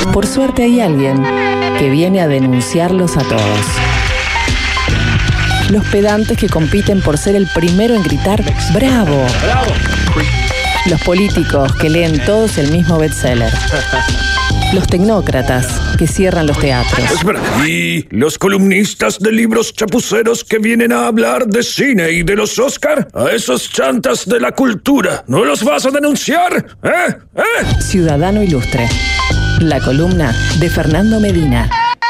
Por suerte hay alguien que viene a denunciarlos a todos. Los pedantes que compiten por ser el primero en gritar ¡bravo! ¡Bravo! Los políticos que leen todos el mismo bestseller. Los tecnócratas que cierran los teatros. Espera, ¿y los columnistas de libros chapuceros que vienen a hablar de cine y de los Oscar? A esos chantas de la cultura, ¿no los vas a denunciar? Ciudadano Ilustre. La columna de Fernando Medina.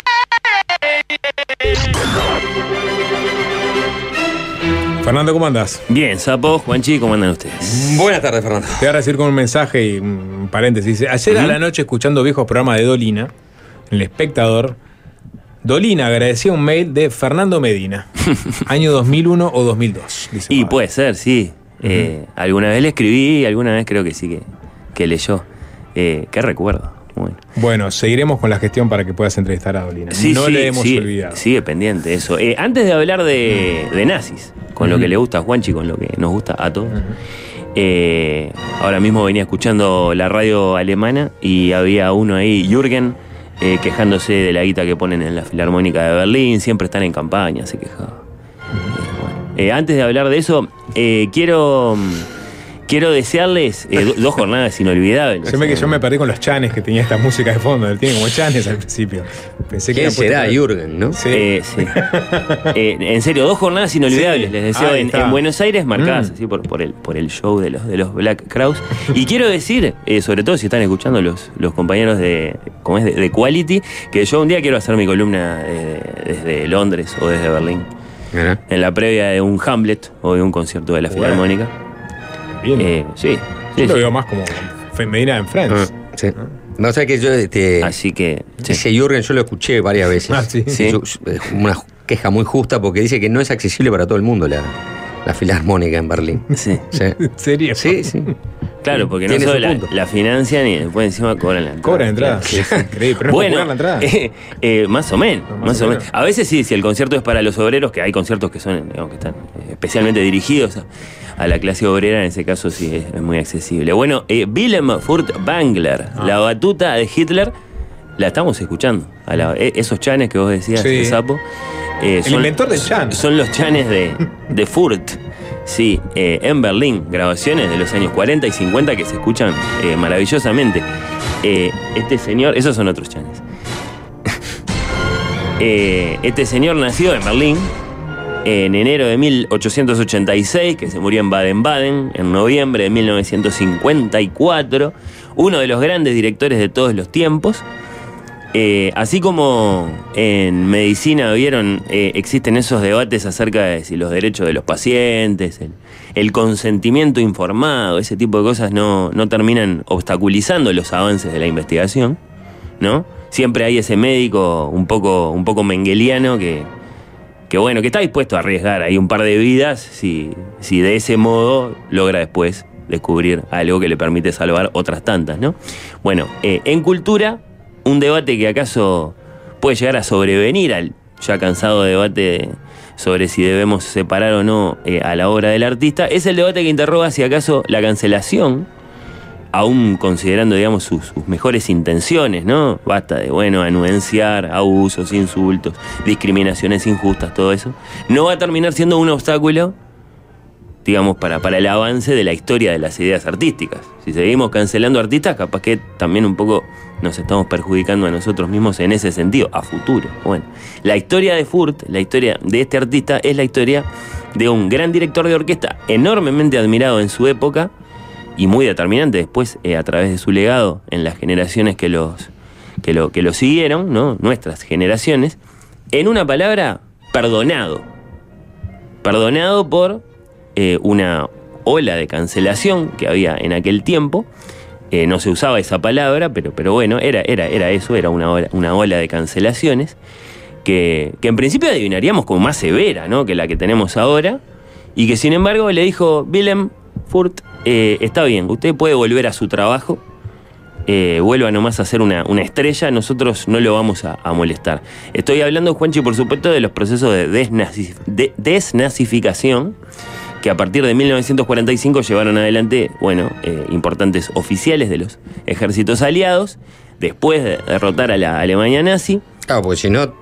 Fernando, ¿cómo andás? Bien, Sapo, Juanchi, ¿cómo andan ustedes? Buenas tardes, Fernando. Te voy a decir con un mensaje y un paréntesis. Ayer a la noche, escuchando viejos programas de Dolina, en El Espectador, Dolina agradecía un mail de Fernando Medina, año 2001 o 2002. Dice, Y puede ser, sí. Alguna vez le escribí, alguna vez creo que sí que leyó. Qué recuerdo. Bueno, seguiremos con la gestión para que puedas entrevistar a Dolina. No le hemos olvidado. Sigue pendiente eso. Antes de hablar de nazis, con lo que le gusta a Juanchi, con lo que nos gusta a todos. Ahora mismo venía escuchando la radio alemana y había uno ahí, Jürgen, quejándose de la guita que ponen en la Filarmónica de Berlín. Siempre están en campaña, se quejaba. Antes de hablar de eso, quiero desearles 2 jornadas inolvidables. Se ve que yo me perdí con los chanes que tenía esta música de fondo. Tiene como chanes al principio. Pensé que ¿quién será? Jürgen, ¿no? Sí. En serio, 2 jornadas inolvidables, les deseo, en Buenos Aires, marcadas así por el show de los Black Crowes. Y quiero decir, sobre todo si están escuchando los compañeros de Quality, que yo un día quiero hacer mi columna desde Londres o desde Berlín. ¿Mira? En la previa de un Hamlet o de un concierto de la Filarmónica. Bien. Sí. Yo lo veo más como Medina en Friends. Sí. No, o sea que yo Así que ese Jürgen yo lo escuché varias veces. Sí. Una queja muy justa porque dice que no es accesible para todo el mundo la Filarmónica en Berlín. Sí. ¿En serio? Sí. Claro, porque no solo la financian y después encima cobran la entrada. Cobran entrada. Sí. Increíble. Pero bueno, no la entrada. más o menos. A veces sí, si el concierto es para los obreros, que hay conciertos que son, digamos, que están especialmente dirigidos a la clase obrera, en ese caso sí es muy accesible. Bueno, Wilhelm Furtwängler, la batuta de Hitler, la estamos escuchando. Esos chanes que vos decías, sí. Sapo. El inventor del chan. Son los chanes de Furt. Sí, en Berlín, grabaciones de los años 40 y 50 que se escuchan maravillosamente. Este señor, esos son otros chanes. Este señor nació en Berlín en enero de 1886, que se murió en Baden-Baden en noviembre de 1954, uno de los grandes directores de todos los tiempos. Así como en medicina, vieron, existen esos debates acerca de si los derechos de los pacientes, el consentimiento informado, ese tipo de cosas no terminan obstaculizando los avances de la investigación, ¿no? Siempre hay ese médico un poco mengeliano que está dispuesto a arriesgar ahí un par de vidas si de ese modo logra después descubrir algo que le permite salvar otras tantas, ¿no? Bueno, en cultura, un debate que acaso puede llegar a sobrevenir al ya cansado debate sobre si debemos separar o no a la obra del artista, es el debate que interroga si acaso la cancelación, aún considerando, digamos, sus mejores intenciones, ¿no? Basta de, anuenciar abusos, insultos, discriminaciones injustas, todo eso, no va a terminar siendo un obstáculo, digamos, para el avance de la historia de las ideas artísticas. Si seguimos cancelando artistas, capaz que también un poco nos estamos perjudicando a nosotros mismos en ese sentido, a futuro. Bueno, la historia de Furt, la historia de este artista, es la historia de un gran director de orquesta enormemente admirado en su época y muy determinante después a través de su legado en las generaciones que lo siguieron, ¿no? Nuestras generaciones. En una palabra, perdonado. Perdonado por una ola de cancelación que había en aquel tiempo. No se usaba esa palabra, pero bueno, era eso, era una ola de cancelaciones que en principio adivinaríamos como más severa, ¿no?, que la que tenemos ahora, y que sin embargo le dijo Wilhelm Furt, está bien, usted puede volver a su trabajo, vuelva nomás a ser una estrella, nosotros no lo vamos a molestar. Estoy hablando, Juanchi, por supuesto, de los procesos de desnazificación que a partir de 1945 llevaron adelante, importantes oficiales de los ejércitos aliados, después de derrotar a la Alemania nazi. Claro, porque si no,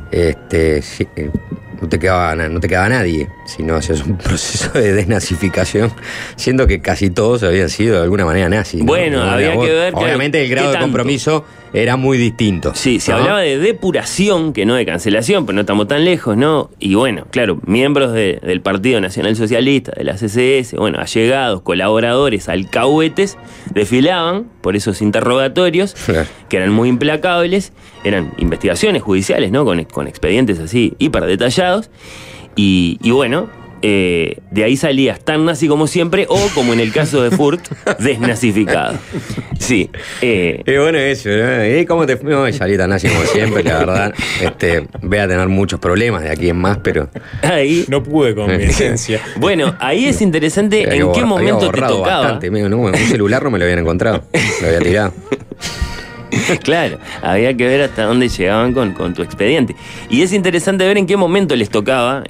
no te quedaba nadie si no hacías un proceso de desnazificación, siendo que casi todos habían sido de alguna manera nazis, ¿no? Bueno, había que ver. Obviamente el grado de compromiso era muy distinto. Sí, se hablaba de depuración, que no de cancelación, pero no estamos tan lejos, ¿no? Y bueno, claro, miembros del Partido Nacional Socialista, de la CSS, bueno, allegados, colaboradores, alcahuetes, desfilaban por esos interrogatorios, que eran muy implacables, eran investigaciones judiciales, ¿no? Con expedientes así hiper detallados, y bueno, de ahí salías tan nazi como siempre, o como en el caso de Furt, desnazificado. Sí. Bueno, eso, ¿no? ¿Cómo te fue? Salí tan nazi como siempre, la verdad. Voy a tener muchos problemas de aquí en más, pero ahí no pude con mi esencia. Bueno, ahí es interesante en qué momento te tocaba. Bastante, ¿no? Un celular no me lo habían encontrado, lo había tirado. Claro, había que ver hasta dónde llegaban con tu expediente. Y es interesante ver en qué momento les tocaba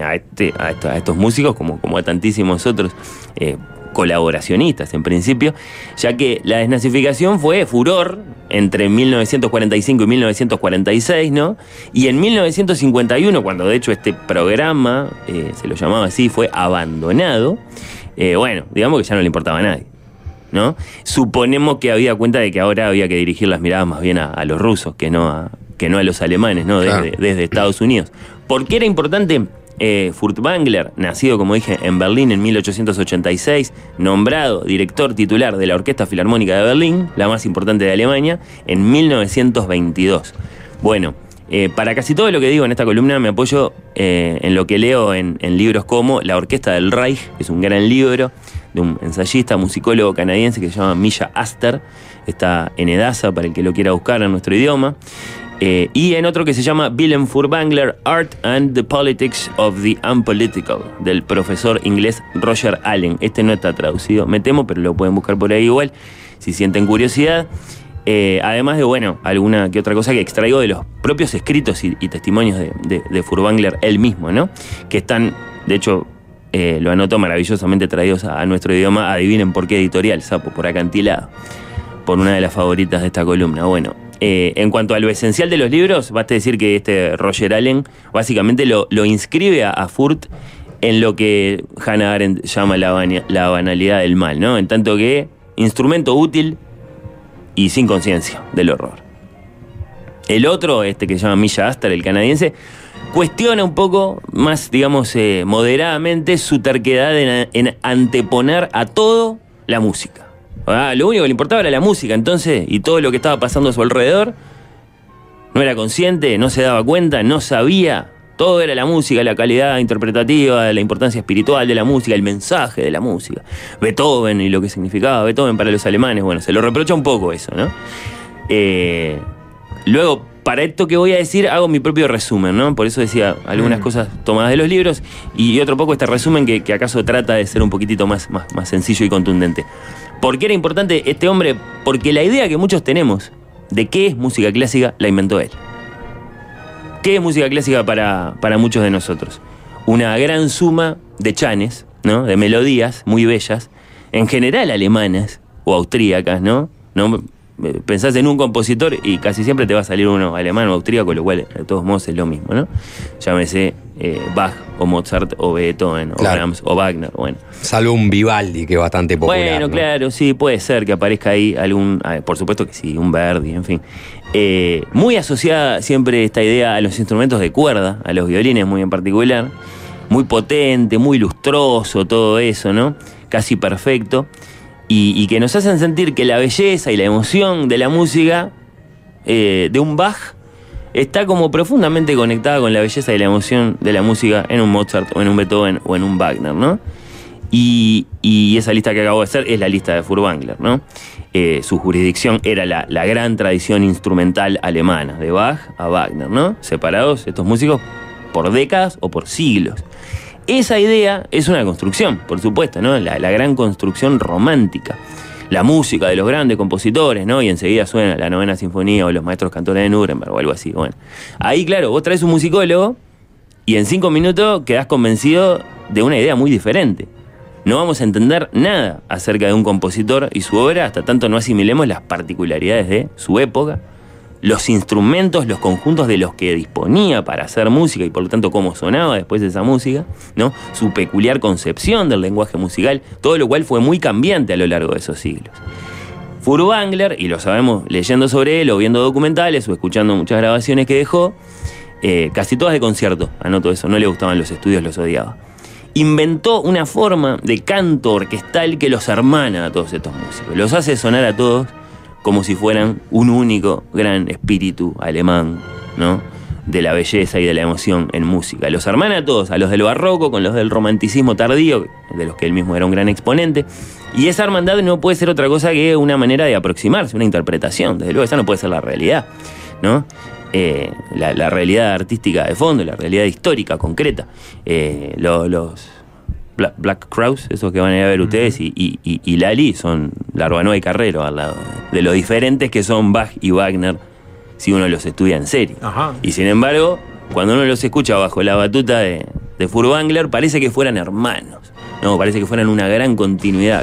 a estos músicos, como a tantísimos otros colaboracionistas en principio, ya que la desnazificación fue furor entre 1945 y 1946, ¿no? Y en 1951, cuando de hecho este programa, se lo llamaba así, fue abandonado, bueno, digamos que ya no le importaba a nadie, ¿no? Suponemos que había cuenta de que ahora había que dirigir las miradas más bien a los rusos que no a los alemanes, ¿no? Desde Estados Unidos. ¿Por qué era importante? Furtwängler, nacido, como dije, en Berlín en 1886, nombrado director titular de la Orquesta Filarmónica de Berlín, la más importante de Alemania, en 1922. Bueno, para casi todo lo que digo en esta columna me apoyo en lo que leo en libros como La Orquesta del Reich, que es un gran libro de un ensayista, musicólogo canadiense que se llama Misha Aster, está en Edasa para el que lo quiera buscar en nuestro idioma, y en otro que se llama Willem Furtwängler, Art and the Politics of the Unpolitical, del profesor inglés Roger Allen. Este no está traducido, me temo, pero lo pueden buscar por ahí igual, si sienten curiosidad. Además de, bueno, alguna que otra cosa que extraigo de los propios escritos y testimonios de Furtwängler él mismo, ¿no? Que están, de hecho, lo anoto maravillosamente traídos a nuestro idioma. Adivinen por qué editorial, Sapo, por Acantilado, por una de las favoritas de esta columna. Bueno, en cuanto a lo esencial de los libros, basta decir que este Roger Allen básicamente lo inscribe a Furt en lo que Hannah Arendt llama la banalidad del mal, ¿no? En tanto que instrumento útil y sin conciencia del horror. El otro, que se llama Misha Aster, el canadiense, cuestiona un poco más, digamos, moderadamente su terquedad en anteponer a todo la música. Lo único que le importaba era la música, entonces, y todo lo que estaba pasando a su alrededor, no era consciente, no se daba cuenta, no sabía. Todo era la música, la calidad interpretativa, la importancia espiritual de la música, el mensaje de la música. Beethoven y lo que significaba Beethoven para los alemanes, bueno, se lo reprocha un poco eso, ¿no? Luego, para esto que voy a decir, hago mi propio resumen, ¿no? Por eso decía algunas cosas tomadas de los libros y otro poco este resumen que acaso trata de ser un poquitito más sencillo y contundente. ¿Por qué era importante este hombre? Porque la idea que muchos tenemos de qué es música clásica la inventó él. ¿Qué es música clásica para muchos de nosotros? Una gran suma de chanes, ¿no? De melodías muy bellas, en general alemanas o austríacas, ¿no? Pensás en un compositor y casi siempre te va a salir uno alemán o austríaco, lo cual de todos modos es lo mismo, ¿no? Llámese Bach o Mozart o Beethoven o Brahms o Wagner, bueno. Salvo un Vivaldi que es bastante popular. Bueno, ¿no? Claro, sí, puede ser que aparezca ahí algún, por supuesto que sí, un Verdi, en fin. Muy asociada siempre esta idea a los instrumentos de cuerda, a los violines muy en particular, muy potente, muy lustroso, todo eso, ¿no? Casi perfecto. Y que nos hacen sentir que la belleza y la emoción de la música de un Bach está como profundamente conectada con la belleza y la emoción de la música en un Mozart o en un Beethoven o en un Wagner, ¿no? Y esa lista que acabo de hacer es la lista de Furtwängler, ¿no? Su jurisdicción era la gran tradición instrumental alemana, de Bach a Wagner, ¿no? Separados estos músicos por décadas o por siglos. Esa idea es una construcción, por supuesto, ¿no? La gran construcción romántica. La música de los grandes compositores, ¿no? Y enseguida suena la Novena Sinfonía o los Maestros Cantores de Nuremberg o algo así. Bueno, ahí, claro, vos traes un musicólogo y en 5 minutos quedás convencido de una idea muy diferente. no vamos a entender nada acerca de un compositor y su obra hasta tanto no asimilemos las particularidades de su época, los instrumentos, los conjuntos de los que disponía para hacer música y por lo tanto cómo sonaba después de esa música, ¿no? Su peculiar concepción del lenguaje musical, todo lo cual fue muy cambiante a lo largo de esos siglos. Furtwängler, y lo sabemos leyendo sobre él o viendo documentales o escuchando muchas grabaciones que dejó, casi todas de concierto, anoto eso, no le gustaban los estudios, los odiaba. Inventó una forma de canto orquestal que los hermana a todos estos músicos, los hace sonar a todos como si fueran un único gran espíritu alemán, ¿no? De la belleza y de la emoción en música. Los hermana a todos, a los del barroco con los del romanticismo tardío, de los que él mismo era un gran exponente, y esa hermandad no puede ser otra cosa que una manera de aproximarse, una interpretación, desde luego esa no puede ser la realidad, ¿no? La realidad artística de fondo, la realidad histórica, concreta. Los Black Crowes, esos que van a ir a ver ustedes, y Lali son Larbanoa y Carrero, al lado de lo diferentes que son Bach y Wagner si uno los estudia en serio. Ajá. Y sin embargo, cuando uno los escucha bajo la batuta de Furtwängler, parece que fueran hermanos. No, parece que fueran una gran continuidad,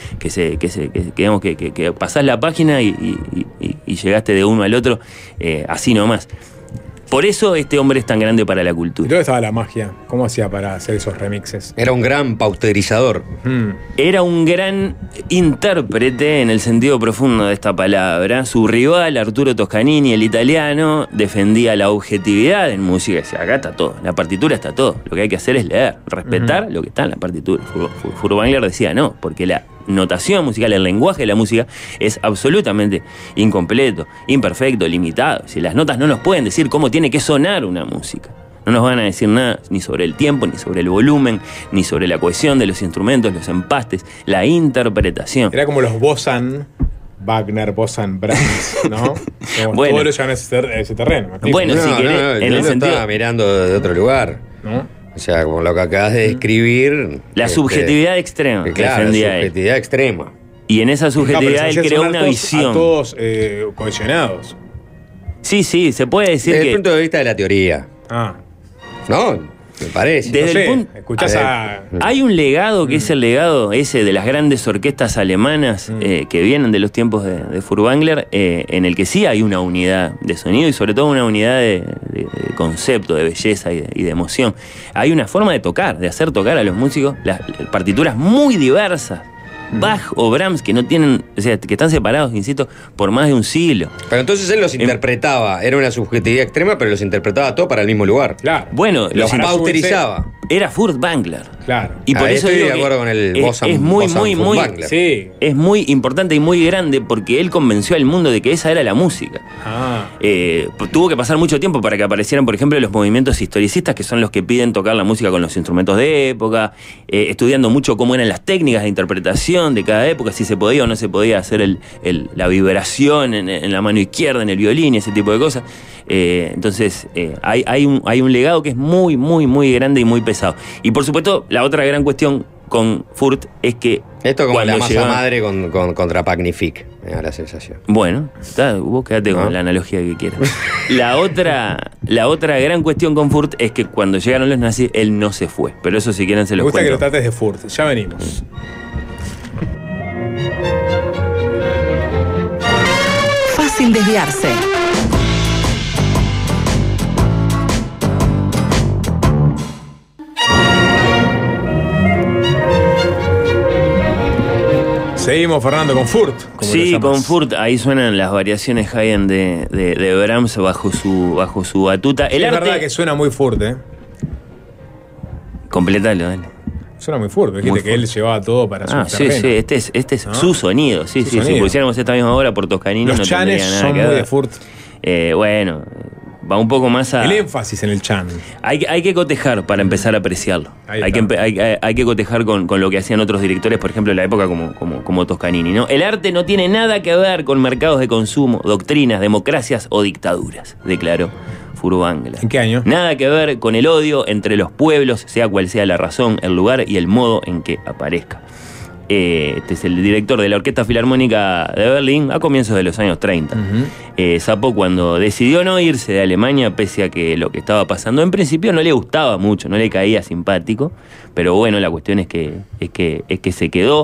que pasás la página y llegaste de uno al otro, así nomás. Por eso este hombre es tan grande para la cultura. ¿Dónde estaba la magia? ¿Cómo hacía para hacer esos remixes? Era un gran pausterizador. Era un gran intérprete en el sentido profundo de esta palabra. Su rival, Arturo Toscanini, el italiano, defendía la objetividad en música. Decía, acá está todo, la partitura está todo. Lo que hay que hacer es leer, respetar lo que está en la partitura. Furtwängler decía no, porque la notación musical, el lenguaje de la música es absolutamente incompleto, imperfecto, limitado. Si las notas no nos pueden decir cómo tiene que sonar una música, no nos van a decir nada ni sobre el tiempo, ni sobre el volumen, ni sobre la cohesión de los instrumentos, los empastes, la interpretación. Era como los Bosan Wagner, Bosan Brahms, ¿no? Bueno, todos lo llevan a ese terreno. Bueno, si querés, en el sentido, estaba mirando de otro lugar, ¿no? O sea, como lo que acabas de describir. La subjetividad extrema. Claro, la subjetividad extrema. Y en esa subjetividad él creó una visión. A todos cohesionados. Sí, se puede decir desde el punto de vista de la teoría. No, me parece. Desde el punto, escuchás hay un legado que es el legado ese de las grandes orquestas alemanas que vienen de los tiempos de Furtwängler, en el que sí hay una unidad de sonido y sobre todo una unidad de concepto, de belleza y de emoción. Hay una forma de tocar, de hacer tocar a los músicos las partituras muy diversas. Bach o Brahms que no tienen, o sea, que están separados, insisto, por más de un siglo. Pero entonces él los interpretaba, era una subjetividad extrema, pero los interpretaba todo para el mismo lugar. Claro. Bueno, los pausterizaba. Era Furtwängler. Claro. Y por eso estoy digo de acuerdo con el es muy es muy importante y muy grande porque él convenció al mundo de que esa era la música. Tuvo que pasar mucho tiempo para que aparecieran, por ejemplo, los movimientos historicistas, que son los que piden tocar la música con los instrumentos de época, estudiando mucho cómo eran las técnicas de interpretación de cada época, si se podía o no se podía hacer la vibración en la mano izquierda, en el violín y ese tipo de cosas. Entonces hay un legado que es muy, muy, muy grande y muy pesado. Y por supuesto, la otra gran cuestión con Furt es que... Esto como la masa madre contra Pagnific, me da la sensación. Bueno, vos quedate con la analogía que quieras. La otra gran cuestión con Furt es que cuando llegaron los nazis, él no se fue. Pero eso si quieren se los cuento. Me gusta que lo trates de Furt. Ya venimos. Fácil desviarse. Seguimos, Fernando, con Furt. Sí, con Furt. Ahí suenan las variaciones Haydn de Brahms bajo su batuta. Sí, es verdad que suena muy Furt, ¿eh? Completalo, dale. Suena muy Furt. Dijiste que él llevaba todo para su terreno. Sí, este es su sonido. Sí. Si pusiéramos esta misma obra por Toscanini, no tendría nada son que ver. Muy de Furt. Bueno, va un poco más a... El énfasis en el chan. Hay que cotejar para empezar a apreciarlo. Hay que cotejar con lo que hacían otros directores, por ejemplo, de la época como Toscanini, ¿no? El arte no tiene nada que ver con mercados de consumo, doctrinas, democracias o dictaduras, declaró Furtwängler. ¿En qué año? Nada que ver con el odio entre los pueblos, sea cual sea la razón, el lugar y el modo en que aparezca. este es el director de la Orquesta Filarmónica de Berlín a comienzos de los años 30. Zappo, cuando decidió no irse de Alemania, pese a que lo que estaba pasando en principio no le gustaba mucho, no le caía simpático, pero bueno, la cuestión es que se quedó.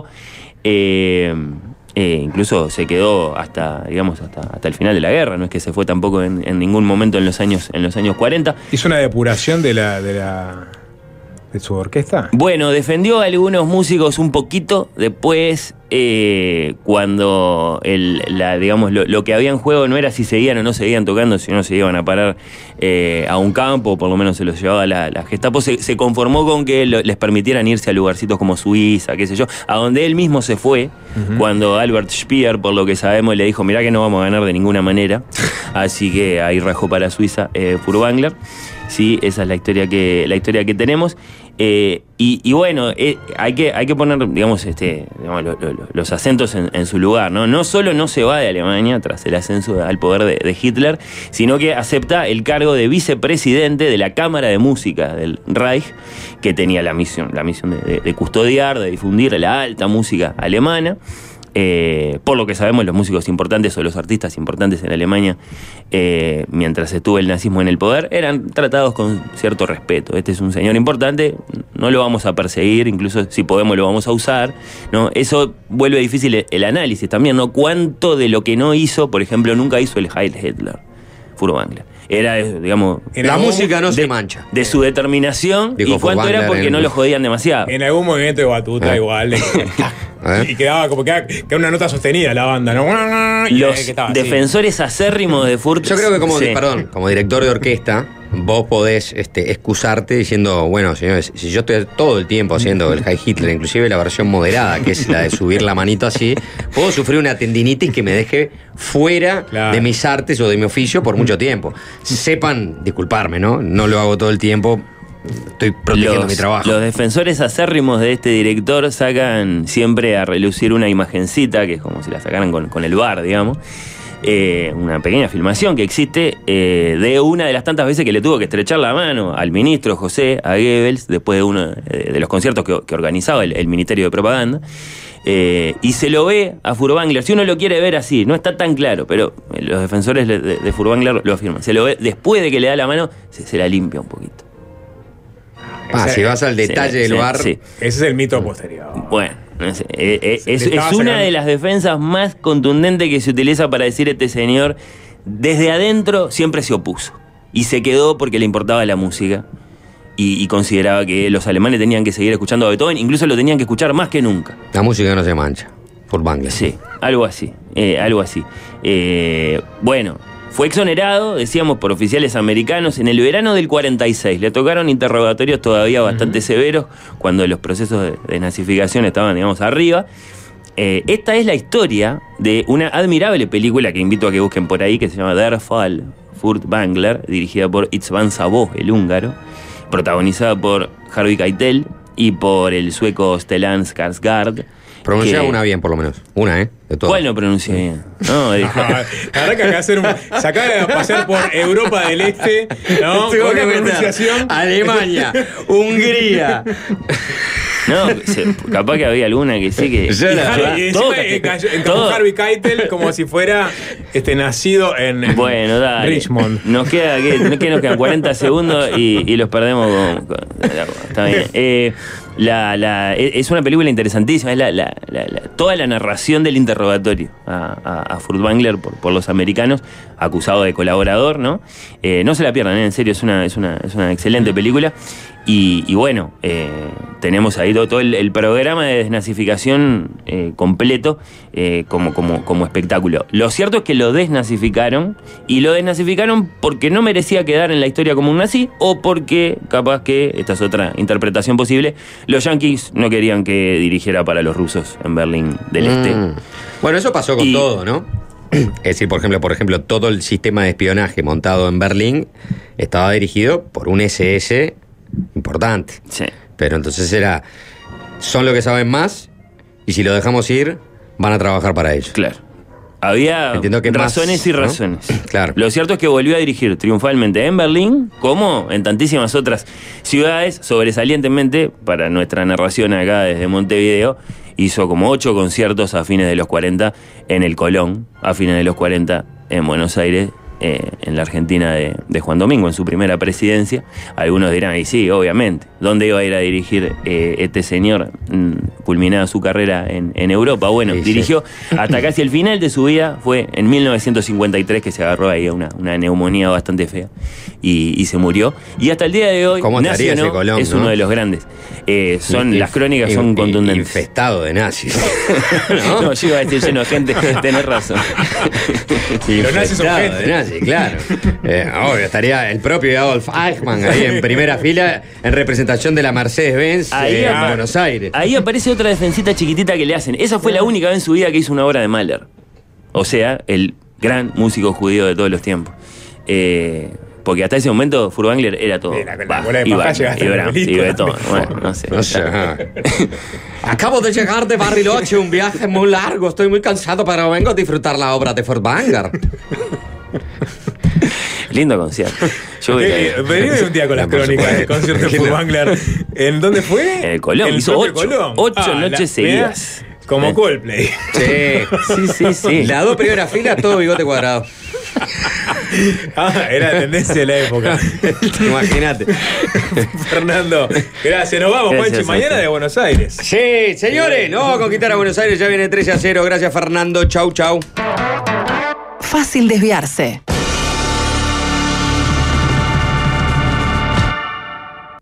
Incluso se quedó hasta el final de la guerra, no es que se fue tampoco en ningún momento en los años 40. ¿Hizo una depuración de su orquesta? Bueno, defendió a algunos músicos un poquito, después cuando lo que había en juego no era si seguían o no seguían tocando, si no se iban a parar a un campo, por lo menos se los llevaba la Gestapo, se conformó con que les permitieran irse a lugarcitos como Suiza, qué sé yo, a donde él mismo se fue, cuando Albert Speer, por lo que sabemos, le dijo, mirá que no vamos a ganar de ninguna manera, así que ahí rajó para Suiza Furtwängler. Sí, esa es la historia que tenemos. Y bueno, hay que poner, los acentos en su lugar, ¿no? No solo no se va de Alemania tras el ascenso al poder de Hitler, sino que acepta el cargo de vicepresidente de la Cámara de Música del Reich, que tenía la misión de custodiar, de difundir la alta música alemana. Por lo que sabemos, los músicos importantes o los artistas importantes en Alemania, mientras estuvo el nazismo en el poder, eran tratados con cierto respeto. Este es un señor importante, no lo vamos a perseguir, incluso si podemos lo vamos a usar, ¿no? Eso vuelve difícil el análisis también, ¿no? ¿Cuánto de lo que no hizo, por ejemplo, nunca hizo el Heil Hitler, Furtwängler? Era, digamos... La música no se mancha. De su determinación, dijo, y cuánto era porque no lo jodían demasiado. En algún movimiento de batuta igual. Y quedaba como que era una nota sostenida la banda, ¿no? Los defensores acérrimos de Furtwängler... Yo creo que como director de orquesta, vos podés excusarte diciendo, bueno, señores, si yo estoy todo el tiempo haciendo el Heil Hitler, inclusive la versión moderada, que es la de subir la manito así, puedo sufrir una tendinitis que me deje fuera de mis artes o de mi oficio por mucho tiempo. Sepan disculparme, ¿no? No lo hago todo el tiempo. Estoy protegiendo mi trabajo. Los defensores acérrimos de este director sacan siempre a relucir una imagencita, que es como si la sacaran con el bar, digamos. Una pequeña filmación que existe de una de las tantas veces que le tuvo que estrechar la mano al ministro José, a Goebbels, después de uno de los conciertos que organizaba el Ministerio de Propaganda. Y se lo ve a Furtwängler. Si uno lo quiere ver así, no está tan claro, pero los defensores de Furtwängler lo afirman. Se lo ve después de que le da la mano, se la limpia un poquito. Si vas al detalle del bar. Sí. Ese es el mito posterior. Bueno, no sé, es una de las defensas más contundentes que se utiliza para decir este señor, desde adentro siempre se opuso. Y se quedó porque le importaba la música. Y consideraba que los alemanes tenían que seguir escuchando a Beethoven, incluso lo tenían que escuchar más que nunca. La música no se mancha. Furtwängler. Sí, algo así. Bueno, fue exonerado, decíamos, por oficiales americanos en el verano del 46. Le tocaron interrogatorios todavía bastante severos cuando los procesos de desnazificación estaban, digamos, arriba. Esta es la historia de una admirable película que invito a que busquen por ahí, que se llama Der Fall Furtwängler, dirigida por István Szabó, el húngaro, protagonizada por Harvey Keitel y por el sueco Stellan Skarsgård. Pronuncia una bien, por lo menos. Una, de todas. ¿Cuál no pronuncia bien? No, la verdad que acá se acaba de pasear por Europa del Este, ¿no? Con una pronunciación. Alemania, Hungría. No, capaz que había alguna que sí que... Como Harvey Keitel, como si fuera nacido en bueno, dale. Richmond. Nos quedan 40 segundos y los perdemos está bien. Es una película interesantísima, es toda la narración del interrogatorio a Furtwängler por los americanos, acusado de colaborador, ¿no? No se la pierdan, en serio, es una excelente película. Y bueno, tenemos ahí todo el programa de desnazificación completo como espectáculo. Lo cierto es que lo desnazificaron, y lo desnazificaron porque no merecía quedar en la historia como un nazi, o porque, capaz que, esta es otra interpretación posible, los yanquis no querían que dirigiera para los rusos en Berlín del Este. Bueno, eso pasó con todo, ¿no? Es decir, por ejemplo, todo el sistema de espionaje montado en Berlín estaba dirigido por un SS importante. Sí. Pero entonces son lo que saben más, y si lo dejamos ir, van a trabajar para ellos. Claro. Había razones y razones. ¿No? Claro. Lo cierto es que volvió a dirigir triunfalmente en Berlín, como en tantísimas otras ciudades, sobresalientemente, para nuestra narración acá desde Montevideo, hizo como 8 conciertos a fines de los 40 en el Colón, a fines de los 40 en Buenos Aires, en la Argentina de Juan Domingo, en su primera presidencia. Algunos dirán, y sí, obviamente, ¿dónde iba a ir a dirigir este señor culminada su carrera en Europa? Bueno, sí, dirigió hasta casi el final de su vida, fue en 1953 que se agarró ahí una neumonía bastante fea y se murió. Y hasta el día de hoy, nació, ese Colón, es uno de los grandes. Las crónicas son contundentes. Infestado de nazis. ¿No? Yo iba a decir lleno de gente, tenés razón. Los nazis son gente. De nazis, claro. Obvio, estaría el propio Adolf Eichmann ahí en primera fila en representación de la Mercedes-Benz en Buenos Aires. Ahí aparece otra defensita chiquitita que le hacen. Esa fue la única vez en su vida que hizo una obra de Mahler. O sea, el gran músico judío de todos los tiempos. Porque hasta ese momento Furtwängler era todo. Y Beethoven. Bueno, no sé. Acabo de llegar de Bariloche, un viaje muy largo. Estoy muy cansado, pero vengo a disfrutar la obra de Furtwängler. Lindo concierto. Venime un día con las crónicas del concierto de Furtwängler. ¿En dónde fue? En el Colón. Hizo 8 noches seguidas. Como Coldplay. Sí. Las 2 primeras filas, todo bigote cuadrado. Era la tendencia de la época. Imagínate. Fernando, gracias. Nos vamos, Juanchi. Mañana de Buenos Aires. Sí, señores. No, a conquistar a Buenos Aires. Ya viene 13-0. Gracias, Fernando. Chau. Fácil desviarse.